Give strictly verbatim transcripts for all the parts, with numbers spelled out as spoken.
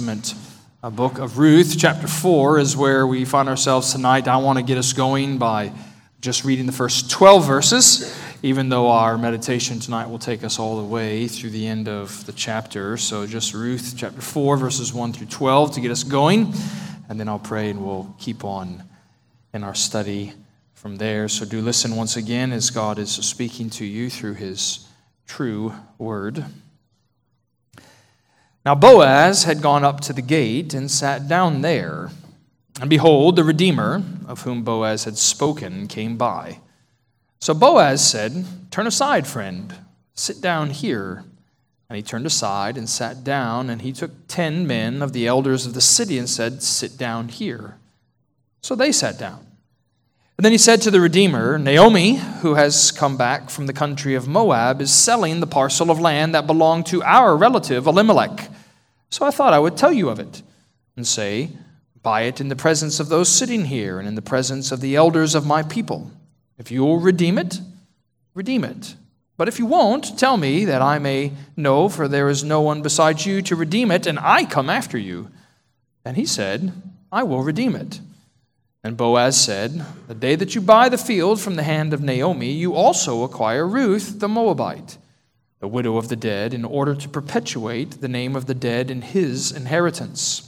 Testament uh, book of Ruth. Chapter four is where we find ourselves tonight. I want to get us going by just reading the first twelve verses, even though our meditation tonight will take us all the way through the end of the chapter. So just Ruth chapter four, verses one through twelve to get us going, and then I'll pray and we'll keep on in our study from there. So do listen once again as God is speaking to you through his true word. Now Boaz had gone up to the gate and sat down there. And behold, the Redeemer, of whom Boaz had spoken, came by. So Boaz said, "Turn aside, friend, sit down here." And he turned aside and sat down, and he took ten men of the elders of the city and said, "Sit down here." So they sat down. And then he said to the Redeemer, "Naomi, who has come back from the country of Moab, is selling the parcel of land that belonged to our relative Elimelech. So I thought I would tell you of it and say, buy it in the presence of those sitting here and in the presence of the elders of my people. If you will redeem it, redeem it. But if you won't, tell me that I may know, for there is no one besides you to redeem it, and I come after you." And he said, "I will redeem it." And Boaz said, "The day that you buy the field from the hand of Naomi, you also acquire Ruth the Moabite, the widow of the dead, in order to perpetuate the name of the dead in his inheritance."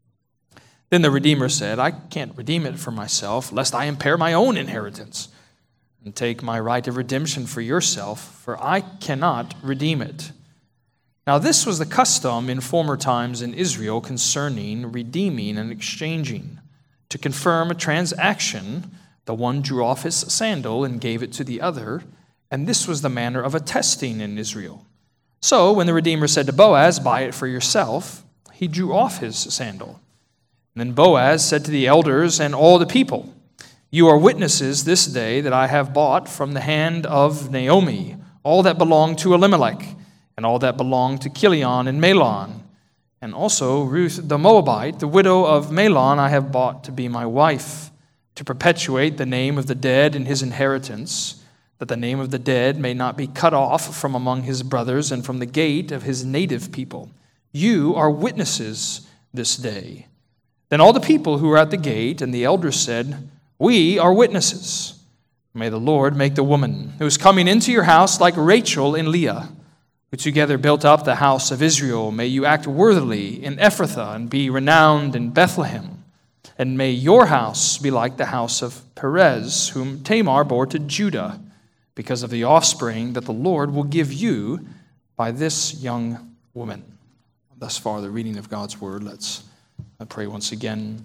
Then the Redeemer said, "I can't redeem it for myself, lest I impair my own inheritance, and take my right of redemption for yourself, for I cannot redeem it." Now this was the custom in former times in Israel concerning redeeming and exchanging. To confirm a transaction, the one drew off his sandal and gave it to the other, and this was the manner of attesting in Israel. So when the Redeemer said to Boaz, "Buy it for yourself," he drew off his sandal. And then Boaz said to the elders and all the people, "You are witnesses this day that I have bought from the hand of Naomi all that belonged to Elimelech, and all that belonged to Chilion and Mahlon, and also Ruth the Moabite, the widow of Mahlon, I have bought to be my wife, to perpetuate the name of the dead in his inheritance, that the name of the dead may not be cut off from among his brothers and from the gate of his native people. You are witnesses this day." Then all the people who were at the gate and the elders said, "We are witnesses. May the Lord make the woman who is coming into your house like Rachel and Leah, who together built up the house of Israel. May you act worthily in Ephrathah and be renowned in Bethlehem. And may your house be like the house of Perez, whom Tamar bore to Judah, because of the offspring that the Lord will give you by this young woman." Thus far, the reading of God's word. Let's I pray once again.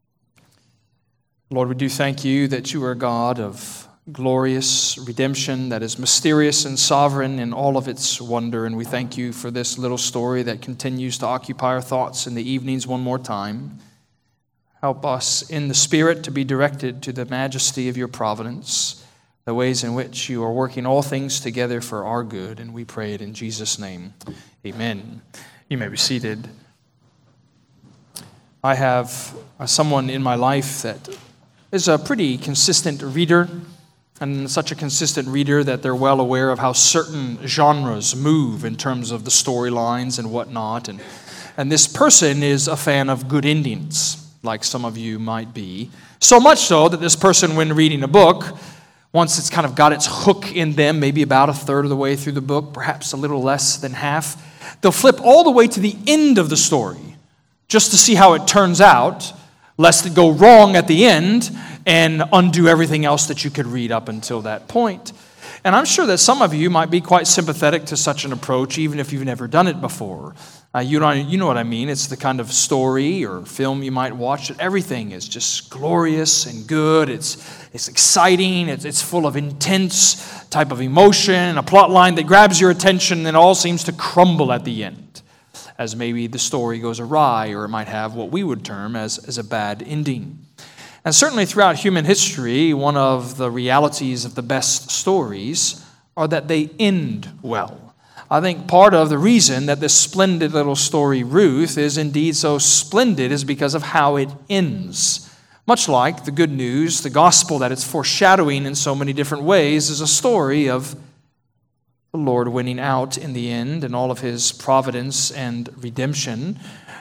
Lord, we do thank you that you are a God of glorious redemption that is mysterious and sovereign in all of its wonder. And we thank you for this little story that continues to occupy our thoughts in the evenings one more time. Help us in the Spirit to be directed to the majesty of your providence, the ways in which you are working all things together for our good. And we pray it in Jesus' name. Amen. You may be seated. I have someone in my life that is a pretty consistent reader, and such a consistent reader that they're well aware of how certain genres move in terms of the storylines and whatnot. And, and this person is a fan of good endings, like some of you might be. So much so that this person, when reading a book, once it's kind of got its hook in them, maybe about a third of the way through the book, perhaps a little less than half, they'll flip all the way to the end of the story, just to see how it turns out, lest it go wrong at the end and undo everything else that you could read up until that point. And I'm sure that some of you might be quite sympathetic to such an approach, even if you've never done it before. Uh, you know, you know what I mean. It's the kind of story or film you might watch that everything is just glorious and good. It's it's exciting. It's, it's full of intense type of emotion, a plot line that grabs your attention, and all seems to crumble at the end, as maybe the story goes awry, or it might have what we would term as, as a bad ending. And certainly throughout human history, one of the realities of the best stories are that they end well. I think part of the reason that this splendid little story, Ruth, is indeed so splendid is because of how it ends. Much like the good news, the gospel that it's foreshadowing in so many different ways is a story of the Lord winning out in the end and all of his providence and redemption.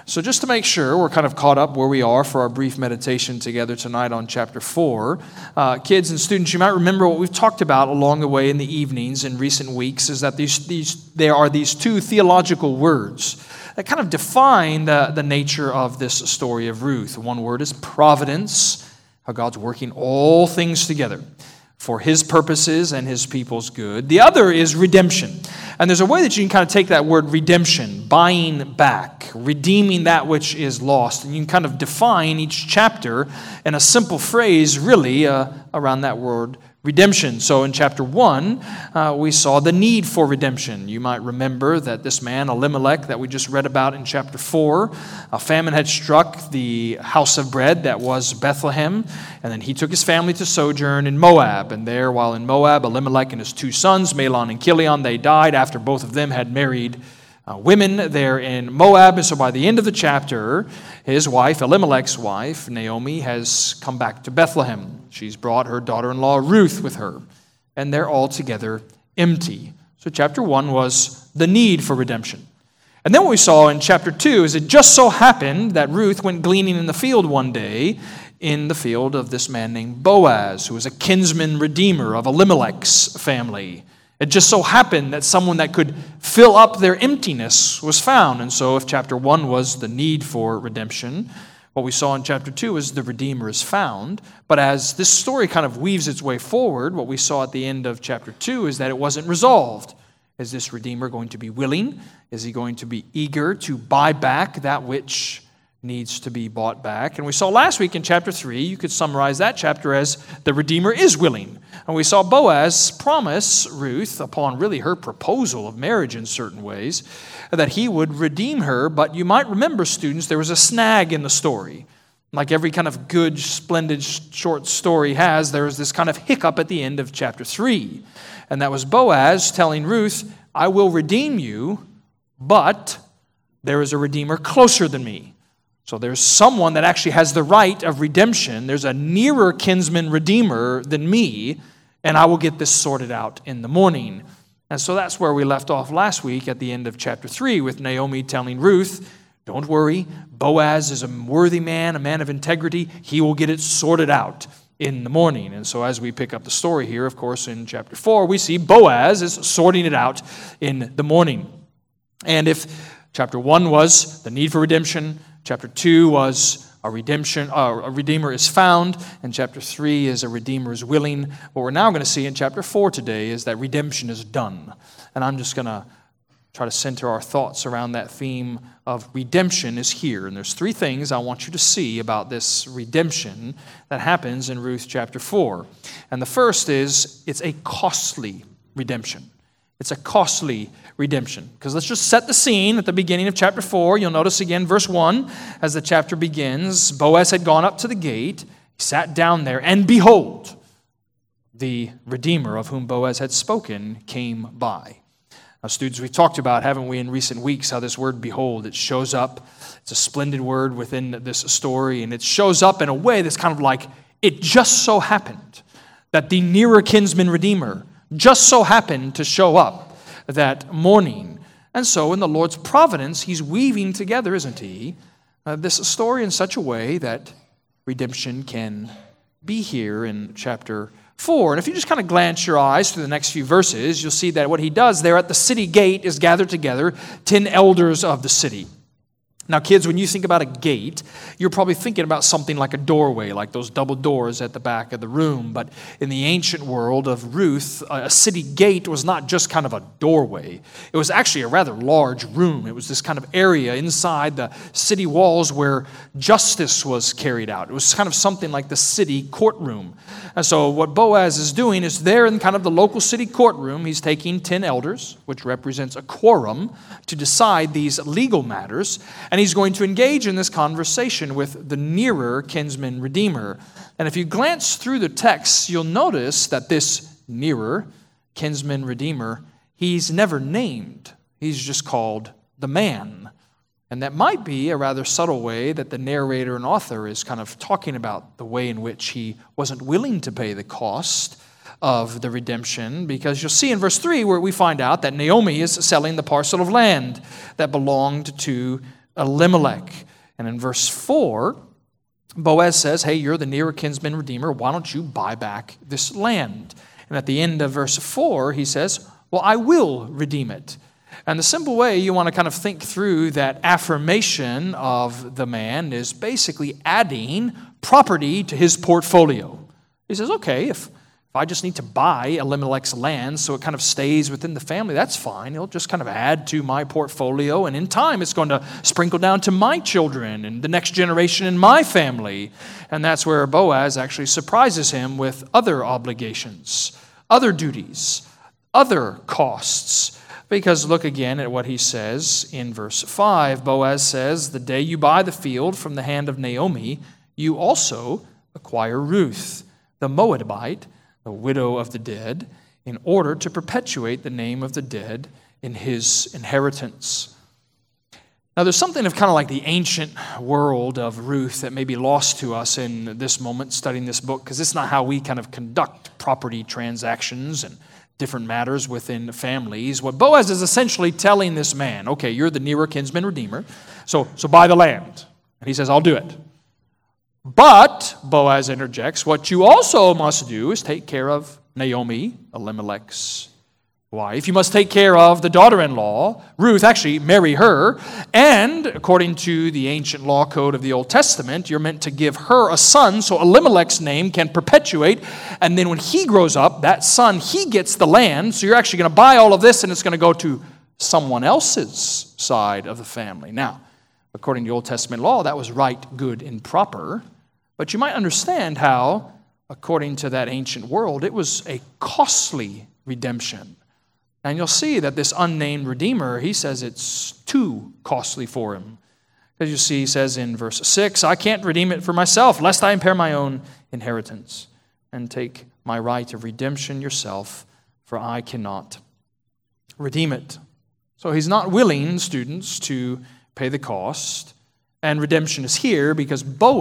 So just to make sure we're kind of caught up where we are for our brief meditation together tonight on chapter four, uh, kids and students, you might remember what we've talked about along the way in the evenings in recent weeks is that these, these there are these two theological words that kind of define the, the nature of this story of Ruth. One word is providence, how God's working all things together for his purposes and his people's good. The other is redemption. And there's a way that you can kind of take that word redemption, buying back, redeeming that which is lost. And you can kind of define each chapter in a simple phrase, really, uh, around that word redemption. So in chapter one, uh, we saw the need for redemption. You might remember that this man, Elimelech, that we just read about in chapter four, a famine had struck the house of bread that was Bethlehem, and then he took his family to sojourn in Moab. And there, while in Moab, Elimelech and his two sons, Mahlon and Chilion, they died after both of them had married Uh, women there in Moab. And so by the end of the chapter, his wife, Elimelech's wife, Naomi, has come back to Bethlehem. She's brought her daughter-in-law Ruth with her, and they're all together empty. So chapter one was the need for redemption. And then what we saw in chapter two is it just so happened that Ruth went gleaning in the field one day, in the field of this man named Boaz, who was a kinsman redeemer of Elimelech's family. It just so happened that someone that could fill up their emptiness was found. And so if chapter one was the need for redemption, what we saw in chapter two is the Redeemer is found. But as this story kind of weaves its way forward, what we saw at the end of chapter two is that it wasn't resolved. Is this Redeemer going to be willing? Is he going to be eager to buy back that which needs to be bought back? And we saw last week in chapter three, you could summarize that chapter as the Redeemer is willing. And we saw Boaz promise Ruth, upon really her proposal of marriage in certain ways, that he would redeem her. But you might remember, students, there was a snag in the story. Like every kind of good, splendid, short story has, there was this kind of hiccup at the end of chapter three. And that was Boaz telling Ruth, I will redeem you, but there is a Redeemer closer than me. So there's someone that actually has the right of redemption. There's a nearer kinsman redeemer than me, and I will get this sorted out in the morning. And so that's where we left off last week at the end of chapter three with Naomi telling Ruth, don't worry, Boaz is a worthy man, a man of integrity. He will get it sorted out in the morning. And so as we pick up the story here, of course, in chapter four, we see Boaz is sorting it out in the morning. And if chapter one was the need for redemption, chapter two was a redemption, uh, a redeemer is found, and chapter three is a redeemer is willing. What we're now going to see in chapter four today is that redemption is done. And I'm just going to try to center our thoughts around that theme of redemption is here. And there's three things I want you to see about this redemption that happens in Ruth chapter four. And the first is it's a costly redemption. It's a costly redemption. Because let's just set the scene at the beginning of chapter four. You'll notice again verse one, as the chapter begins, Boaz had gone up to the gate, he sat down there, and behold, the Redeemer of whom Boaz had spoken came by. Now, students, we've talked about, haven't we, in recent weeks, how this word behold, it shows up. It's a splendid word within this story, and it shows up in a way that's kind of like, it just so happened that the nearer kinsman redeemer just so happened to show up that morning. And so in the Lord's providence, he's weaving together, isn't he, uh, this story in such a way that redemption can be here in chapter four. And if you just kind of glance your eyes through the next few verses, you'll see that what he does there at the city gate is gathered together ten elders of the city. Now, kids, when you think about a gate, you're probably thinking about something like a doorway, like those double doors at the back of the room. But in the ancient world of Ruth, a city gate was not just kind of a doorway. It was actually a rather large room. It was this kind of area inside the city walls where justice was carried out. It was kind of something like the city courtroom. And so what Boaz is doing is there in kind of the local city courtroom, he's taking ten elders, which represents a quorum, to decide these legal matters. And he's going to engage in this conversation with the nearer kinsman redeemer. And if you glance through the text, you'll notice that this nearer kinsman redeemer, he's never named. He's just called the man. And that might be a rather subtle way that the narrator and author is kind of talking about the way in which he wasn't willing to pay the cost of the redemption, because you'll see in verse three where we find out that Naomi is selling the parcel of land that belonged to Elimelech. And in verse four, Boaz says, hey, you're the nearer kinsman redeemer. Why don't you buy back this land? And at the end of verse four, he says, well, I will redeem it. And the simple way you want to kind of think through that affirmation of the man is basically adding property to his portfolio. He says, okay, if, if I just need to buy Elimelech's land so it kind of stays within the family, that's fine. It'll just kind of add to my portfolio. And in time, it's going to sprinkle down to my children and the next generation in my family. And that's where Boaz actually surprises him with other obligations, other duties, other costs. Because look again at what he says in verse five. Boaz says, the day you buy the field from the hand of Naomi, you also acquire Ruth, the Moabite, the widow of the dead, in order to perpetuate the name of the dead in his inheritance. Now, there's something of kind of like the ancient world of Ruth that may be lost to us in this moment studying this book, because it's not how we kind of conduct property transactions and different matters within families. What Boaz is essentially telling this man, okay, you're the nearer kinsman redeemer, so, so buy the land. And he says, I'll do it. But, Boaz interjects, what you also must do is take care of Naomi, Elimelech's wife. You must take care of the daughter-in-law, Ruth, actually marry her. And according to the ancient law code of the Old Testament, you're meant to give her a son so Elimelech's name can perpetuate. And then when he grows up, that son, he gets the land. So you're actually going to buy all of this and it's going to go to someone else's side of the family. Now, according to the Old Testament law, that was right, good, and proper. But you might understand how, according to that ancient world, it was a costly redemption. And you'll see that this unnamed redeemer, he says it's too costly for him. As you see, he says in verse six, I can't redeem it for myself, lest I impair my own inheritance, and take my right of redemption yourself, for I cannot redeem it. So he's not willing, students, to pay the cost. And redemption is here because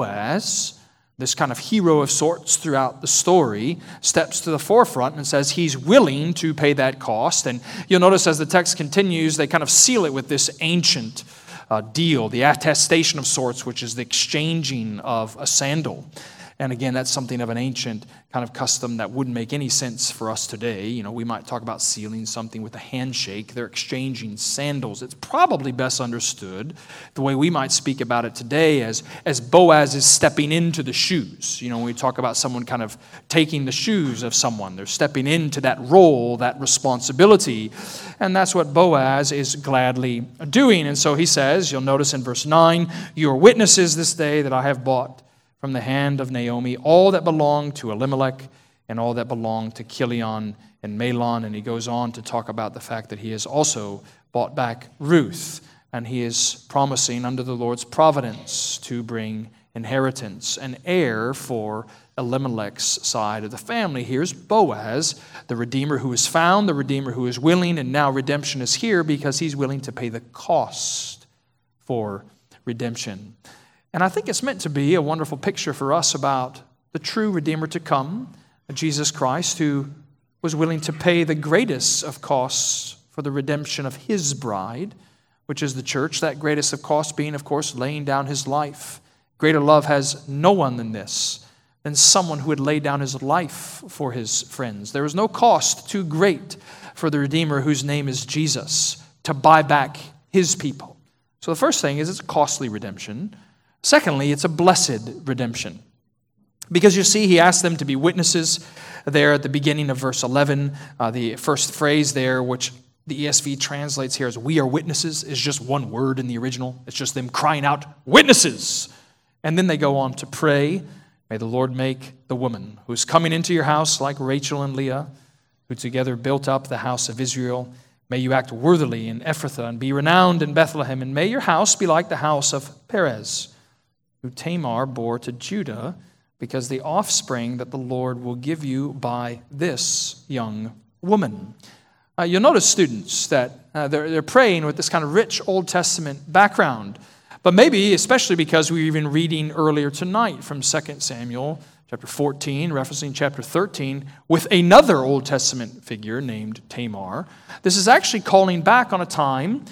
Boaz, this kind of hero of sorts throughout the story, steps to the forefront and says he's willing to pay that cost. And you'll notice as the text continues, they kind of seal it with this ancient uh, deal, the attestation of sorts, which is the exchanging of a sandal. And again, that's something of an ancient kind of custom that wouldn't make any sense for us today. You know, we might talk about sealing something with a handshake. They're exchanging sandals. It's probably best understood the way we might speak about it today as, as Boaz is stepping into the shoes. You know, when we talk about someone kind of taking the shoes of someone, they're stepping into that role, that responsibility. And that's what Boaz is gladly doing. And so he says, you'll notice in verse nine, you are witnesses this day that I have bought from the hand of Naomi all that belonged to Elimelech and all that belonged to Chilion and Mahlon. And he goes on to talk about the fact that he has also bought back Ruth, and he is promising under the Lord's providence to bring inheritance, an heir for Elimelech's side of the family. Here's Boaz, the Redeemer who is found, the Redeemer who is willing, and now redemption is here because he's willing to pay the cost for redemption. And I think it's meant to be a wonderful picture for us about the true Redeemer to come, Jesus Christ, who was willing to pay the greatest of costs for the redemption of his bride, which is the church, that greatest of costs being, of course, laying down his life. Greater love has no one than this, than someone who would lay down his life for his friends. There is no cost too great for the Redeemer whose name is Jesus to buy back his people. So the first thing is it's a costly redemption. Secondly, it's a blessed redemption. Because you see, he asked them to be witnesses there at the beginning of verse eleven. Uh, the first phrase there, which the E S V translates here as we are witnesses, is just one word in the original. It's just them crying out, witnesses! And then they go on to pray, may the Lord make the woman who is coming into your house like Rachel and Leah, who together built up the house of Israel. May you act worthily in Ephrathah and be renowned in Bethlehem. And may your house be like the house of Perez, who Tamar bore to Judah, because the offspring that the Lord will give you by this young woman. Uh, you'll notice, students, that uh, they're, they're praying with this kind of rich Old Testament background. But maybe, especially because we were even reading earlier tonight from Second Samuel chapter fourteen, referencing chapter thirteen, with another Old Testament figure named Tamar. This is actually calling back on a time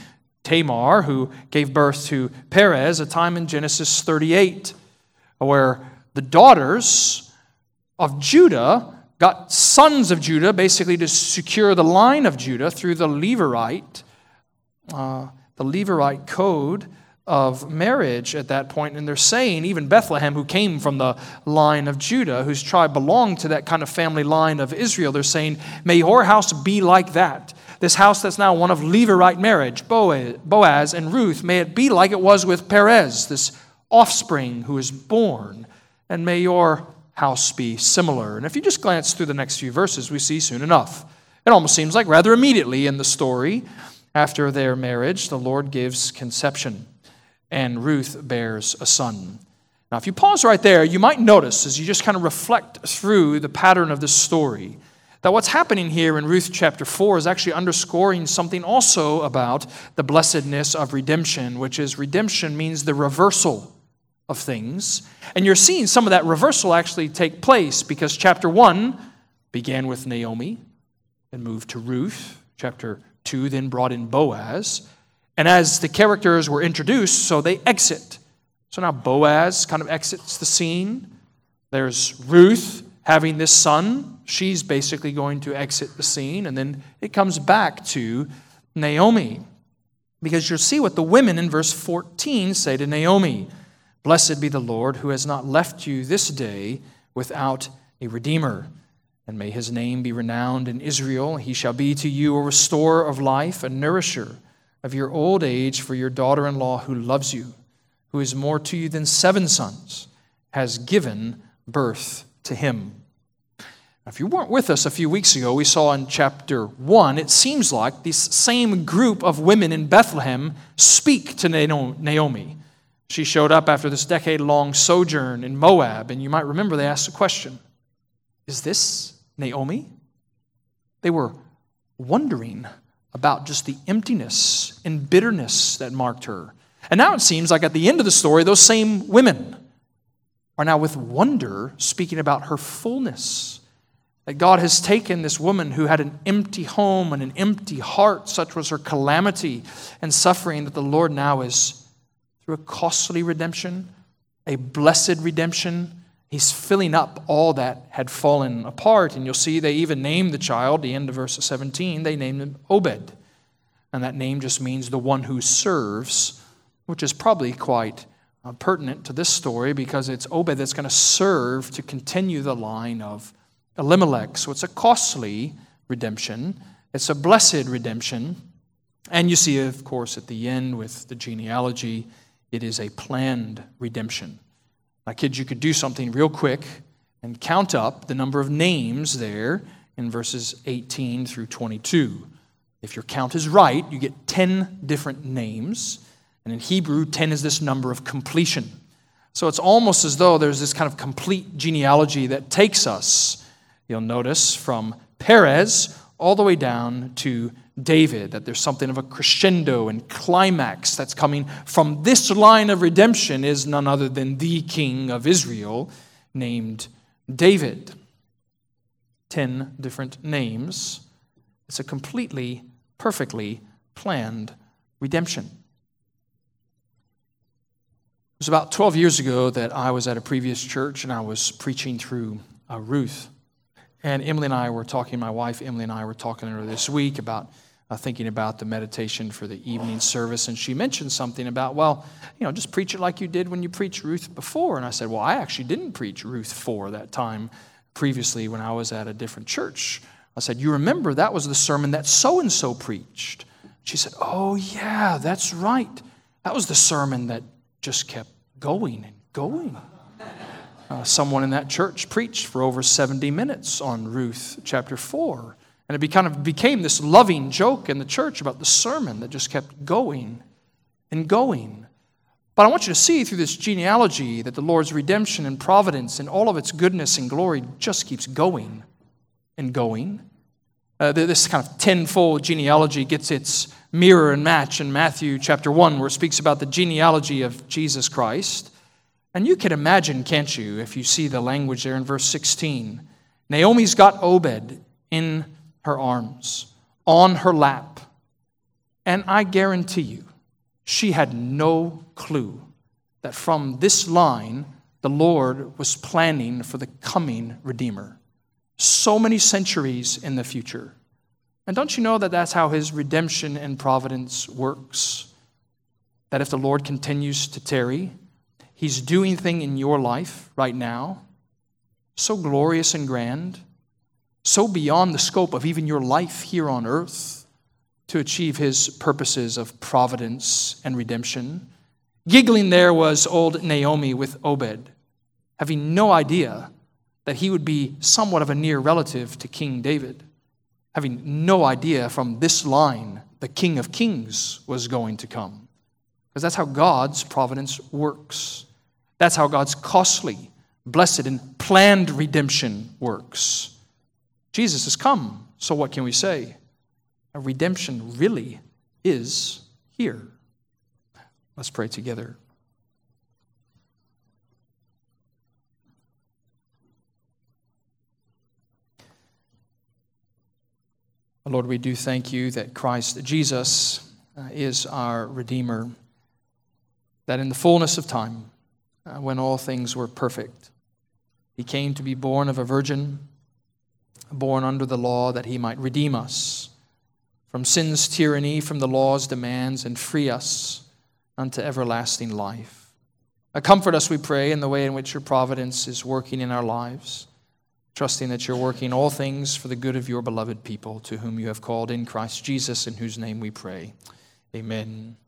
Tamar, who gave birth to Perez, a time in Genesis thirty-eight, where the daughters of Judah got sons of Judah, basically to secure the line of Judah through the Levirate, uh, the Levirate code of marriage at that point. And they're saying, even Bethlehem, who came from the line of Judah, whose tribe belonged to that kind of family line of Israel, they're saying, may your house be like that. This house that's now one of Levirate marriage, Boaz and Ruth, may it be like it was with Perez, this offspring who is born. And may your house be similar. And if you just glance through the next few verses, we see soon enough. It almost seems like rather immediately in the story, after their marriage, the Lord gives conception, and Ruth bears a son. Now, if you pause right there, you might notice, as you just kind of reflect through the pattern of this story, that what's happening here in Ruth chapter four is actually underscoring something also about the blessedness of redemption, which is redemption means the reversal of things. And you're seeing some of that reversal actually take place because chapter one began with Naomi and moved to Ruth. Chapter two then brought in Boaz. And as the characters were introduced, so they exit. So now Boaz kind of exits the scene. There's Ruth having this son. She's basically going to exit the scene. And then it comes back to Naomi. Because you'll see what the women in verse fourteen say to Naomi. Blessed be the Lord who has not left you this day without a redeemer. And may his name be renowned in Israel. He shall be to you a restorer of life, a nourisher of your old age for your daughter-in-law who loves you, who is more to you than seven sons, has given birth to him. Now, if you weren't with us a few weeks ago, we saw in chapter one, it seems like this same group of women in Bethlehem speak to Naomi. She showed up after this decade-long sojourn in Moab, and you might remember they asked the question, is this Naomi? They were wondering about just the emptiness and bitterness that marked her. And now it seems like at the end of the story, those same women are now with wonder speaking about her fullness. That God has taken this woman who had an empty home and an empty heart, such was her calamity and suffering, that the Lord now is, through a costly redemption, a blessed redemption, he's filling up all that had fallen apart. And you'll see they even named the child, the end of verse seventeen, they named him Obed. And that name just means the one who serves, which is probably quite uh, pertinent to this story because it's Obed that's going to serve to continue the line of Elimelech. So it's a costly redemption. It's a blessed redemption. And you see, of course, at the end with the genealogy, it is a planned redemption. Now, kids, you could do something real quick and count up the number of names there in verses eighteen through twenty-two. If your count is right, you get ten different names. And in Hebrew, ten is this number of completion. So it's almost as though there's this kind of complete genealogy that takes us, you'll notice, from Perez all the way down to David, that there's something of a crescendo and climax that's coming from this line of redemption is none other than the King of Israel named David. Ten different names. It's a completely, perfectly planned redemption. It was about twelve years ago that I was at a previous church and I was preaching through uh, Ruth. And Emily and I were talking, my wife Emily and I were talking to her this week about uh, thinking about the meditation for the evening service. And she mentioned something about, well, you know, just preach it like you did when you preached Ruth before. And I said, well, I actually didn't preach Ruth four that time previously when I was at a different church. I said, you remember that was the sermon that so-and-so preached. She said, oh, yeah, that's right. That was the sermon that just kept going and going. Uh, someone in that church preached for over seventy minutes on Ruth chapter four. And it be, kind of became this loving joke in the church about the sermon that just kept going and going. But I want you to see through this genealogy that the Lord's redemption and providence and all of its goodness and glory just keeps going and going. Uh, this kind of tenfold genealogy gets its mirror and match in Matthew chapter one, where it speaks about the genealogy of Jesus Christ. And you can imagine, can't you, if you see the language there in verse sixteen. Naomi's got Obed in her arms, on her lap. And I guarantee you, She had no clue that from this line, the Lord was planning for the coming Redeemer. So many centuries in the future. And don't you know that that's how his redemption and providence works? That if the Lord continues to tarry, he's doing things in your life right now, so glorious and grand, so beyond the scope of even your life here on earth, to achieve his purposes of providence and redemption. Giggling there was old Naomi with Obed, having no idea that he would be somewhat of a near relative to King David, having no idea from this line the King of Kings was going to come. Because that's how God's providence works. That's how God's costly, blessed, and planned redemption works. Jesus has come, so what can we say? A redemption really is here. Let's pray together. Lord, we do thank you that Christ Jesus uh, is our Redeemer, that in the fullness of time, uh, when all things were perfect, he came to be born of a virgin, born under the law, that he might redeem us from sin's tyranny, from the law's demands, and free us unto everlasting life. Uh, comfort us, we pray, in the way in which your providence is working in our lives, trusting that you're working all things for the good of your beloved people, to whom you have called in Christ Jesus, in whose name we pray. Amen.